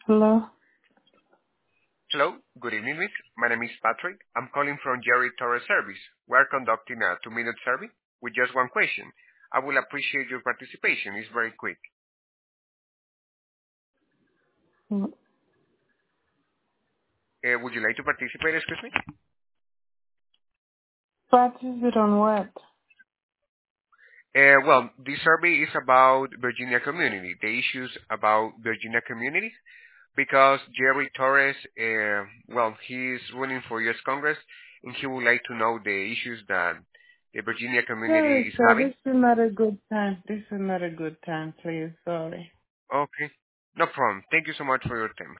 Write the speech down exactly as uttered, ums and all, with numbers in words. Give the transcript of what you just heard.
Hello? Hello, good evening, miss. My name is Patrick. I'm calling from Jerry Torres Service. We're conducting a two-minute survey with just one question. I will appreciate your participation. It's very quick. Mm, Uh, would you like to participate, excuse me? Participate on what? Uh, well, this survey is about Virginia community, the issues about Virginia communities, because Jerry Torres, uh, well, he is running for U S Congress, and he would like to know the issues that the Virginia Sorry, community is sir, having. this is not a good time. This is not a good time, please. Sorry. Okay, no problem. Thank you so much for your time.